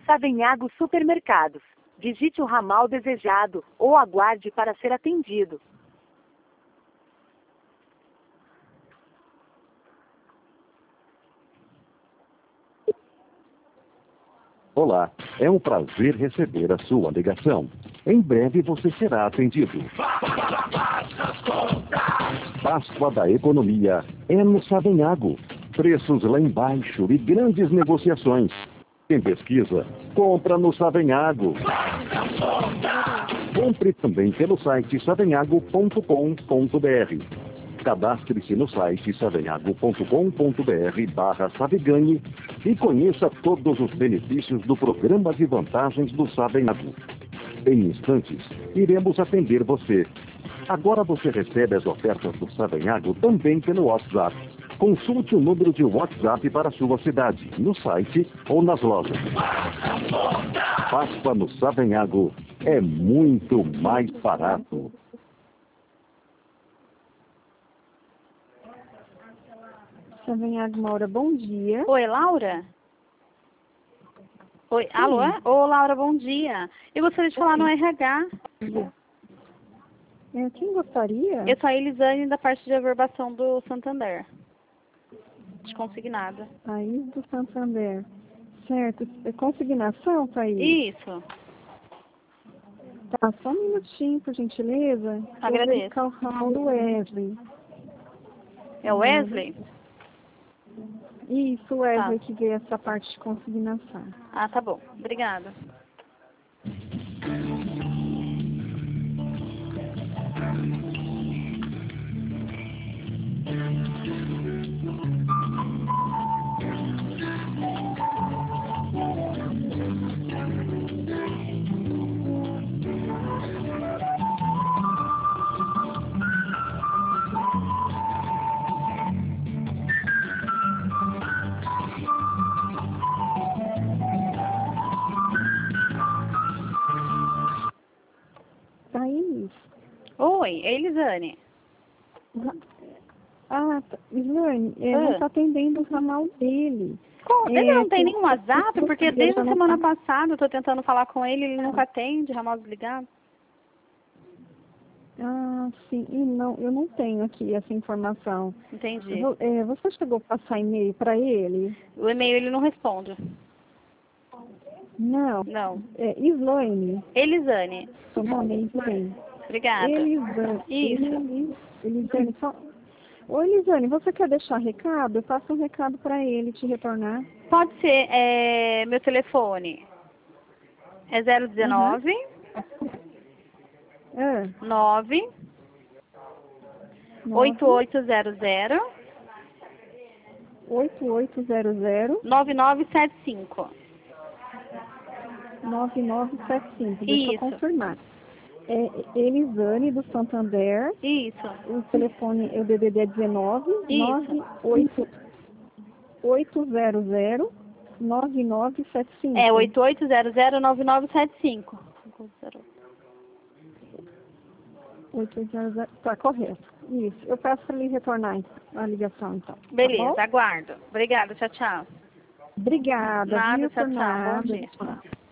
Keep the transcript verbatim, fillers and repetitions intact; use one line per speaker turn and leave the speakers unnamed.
Savenhago Supermercados. Digite o ramal desejado ou aguarde para ser atendido.
Olá, é um prazer receber a sua ligação. Em breve você será atendido. Páscoa da Economia é no Savenhago. Preços lá embaixo e grandes negociações. Quem pesquisa, compra no Savenhago. Compre também pelo site savenhago ponto com ponto br. Cadastre-se no site savenhago ponto com ponto br barra Saveganhe e conheça todos os benefícios do programa de vantagens do Savenhago. Em instantes, iremos atender você. Agora você recebe as ofertas do Savenhago também pelo WhatsApp. Consulte o número de WhatsApp para a sua cidade, no site ou nas lojas. Páscoa no Savenhago é muito mais barato.
Savenhago Maura, bom dia.
Oi, Laura? Oi, Sim. Alô? Ô, Laura, bom dia. Eu gostaria de falar Oi. no R H.
É, quem gostaria?
Eu sou a Elisane, da parte de averbação do Santander. De consignada.
Thaís do Santander. Certo. É consignação, Thaís?
Isso.
Tá, só um minutinho, por gentileza.
Agradeço.
Vou verificar o ramal do Wesley.
É o Wesley?
Isso, o Wesley
Tá.
que vê essa parte de consignação.
Ah, tá bom. Obrigada.
Thaís?
Oi, é Elisane.
Ah, tá. Elisane, ele
ah.
não está atendendo o ramal dele.
Como? Ele
É,
não tem
que-
nenhum WhatsApp? Porque desde a
não
semana
tá-
passada eu estou tentando falar com ele, ele nunca atende, ramal desligado.
Ah, sim. E não, eu não tenho aqui essa informação.
Entendi.
Vo- é, você chegou a passar e-mail para ele?
O e-mail ele não responde.
Não.
Não.
É Islane.
Elisane.
Seu nome é Islane.
Obrigada.
Elisane.
Isso.
Eli- Elisane, só... Ô, Elisane, você quer deixar recado? Eu passo um recado para ele te retornar.
Pode ser, é, meu telefone é zero dezenove,
Ah,
nove,
nove,
oito oito zero zero,
oito oito zero zero,
nove nove sete cinco.
nove nove sete cinco. Deixa eu
Isso.
confirmar. É Elisane do Santander.
Isso.
O telefone é o D D D dezenove,
Isso.
nove oito oito zero zero, nove nove sete cinco.
É oito oito zero zero nove nove sete cinco.
oito oito zero zero. Tá, correto. Isso. Eu peço para ele retornar a ligação, então.
Beleza,
Tá bom?
aguardo. Obrigada, tchau, tchau.
Obrigada.
Nada,
viu,
tchau,
por
tchau.
nada.
Bom dia.
Tchau.